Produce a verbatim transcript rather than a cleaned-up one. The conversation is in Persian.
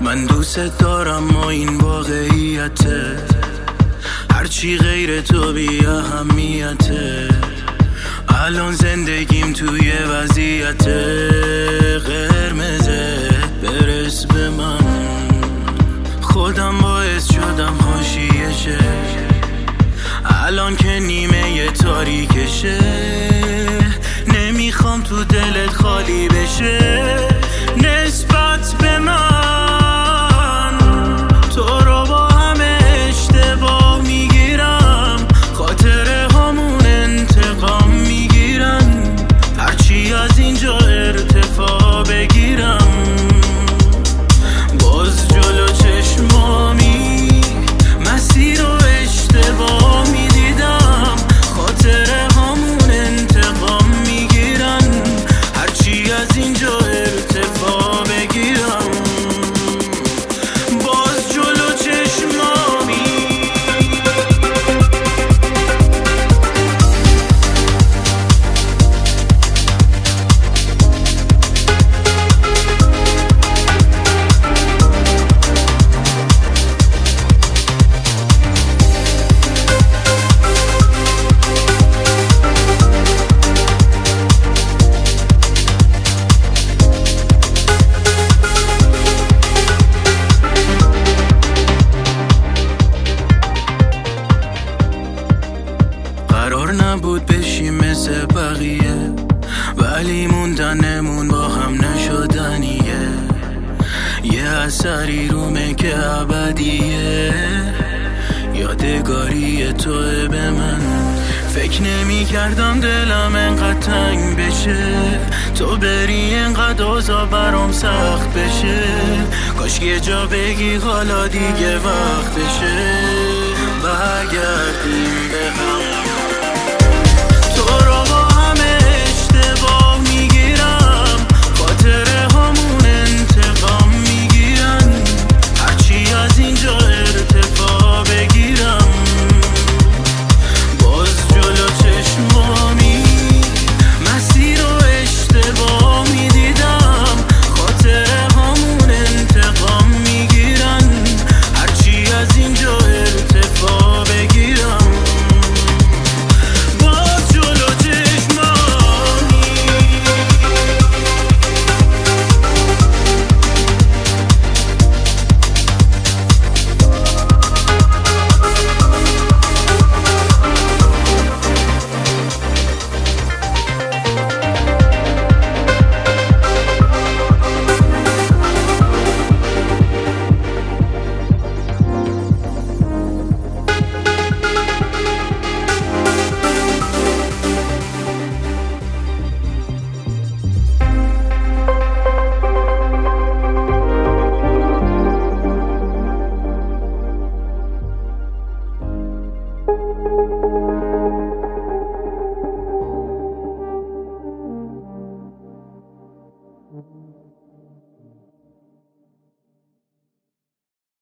من دوست دارم ما این واقعیته، هرچی غیر تو بی اهمیته. الان زندگیم توی وضعیت قرمزه، برس به من. خودم باعث شدم حاشیه شه، الان که نیمه تاریکشه. نمیخوام تو دلت خالی بشه نسبت به من. تو رو با همه اشتباه میگیرم، خاطره هامون انتقام میگیرن. هرچی از اینجا ارتفاع بگیرم باز جلو چشمامی مسیر رو اشتباه میدیدم. خاطره هامون انتقام میگیرن، هرچی از اینجا ارتفاع بگیرم باز جلو چشمامی. قرار نبود بشیم مثل بقیه، ولی موندنمون با هم نشدنیه. یه اثری رومه که ابدیه، یادگاری توه به من. فکر نمی کردم دلم انقدر تنگ بشه، تو بری انقدر اوضاع برام سخت بشه. کاش یه جا بگی حالا دیگه وقتشه، برگردیم به هم.